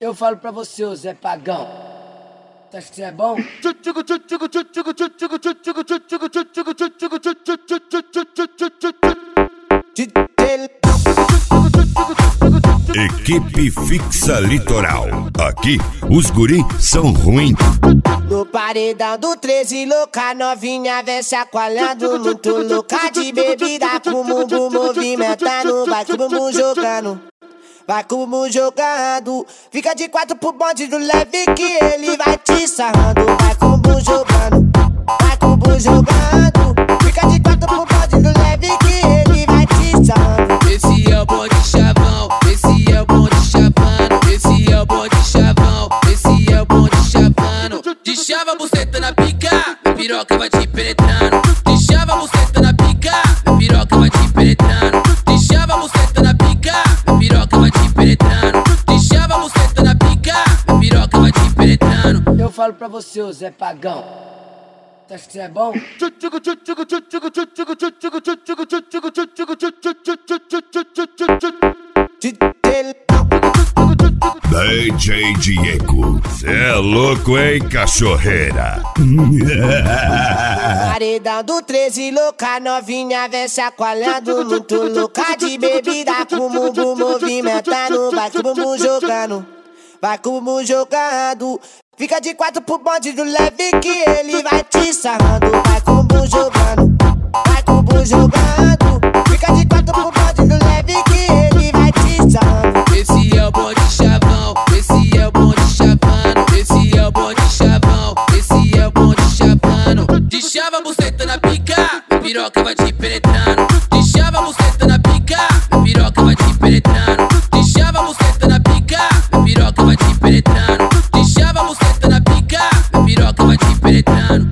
Eu falo pra você, ô Zé Pagão. Tu acha que você é bom? Equipe Fixa Litoral. Aqui, os guri são ruins. No paredão do 13, louca novinha vem chacoalhando. Muito louca de bebida, com o bumbum movimentando. Vai com o bumbum jogando, vai com o bumbum jogando. Fica de quatro pro bonde do leve que ele vai te sarrando. Vai com o bumbum jogando, vai com o bumbum jogando. Fica de quatro pro bonde do leve que ele vai te sarrando. Esse é o bonde chavão, esse é o bonde chavano. Esse é o bonde chavão, esse é o bonde chavano. De chava a buceta na pica, a piroca vai te penetrando. De chava a buceta na pica, a piroca vai te penetrando. De chava a buceta na pica, a piroca vai te penetrando. De chava a buceta na pica, a piroca vai te penetrando. Eu falo pra você, ô Zé Pagão. Tu acha que você é bom? DJ Diego, cê é louco, hein, cachorreira? Paredão do 13, louca novinha vem chacoalhando. Muito louca de bebida, com o bumbum movimentando. Vai com o bumbum jogando, vai com o bumbum jogando. Fica de quatro pro bonde do leve que ele vai te sarrando. Vai com o bumbum jogando, vai com o bumbum jogando. Fica de quatro pro bonde do leve que ele vai te sarrando. Esse é o bonde chavão, esse é o bonde chavano. Esse é o bonde chavão, esse é o bonde chavano. De chava a buceta na pica, a piroca vai te penetrando. De chava a buceta na pica, a piroca vai te penetrando. De chava a buceta na pica, a piroca vai te penetrando. De chava a buceta na pica, a piroca vai te penetrando.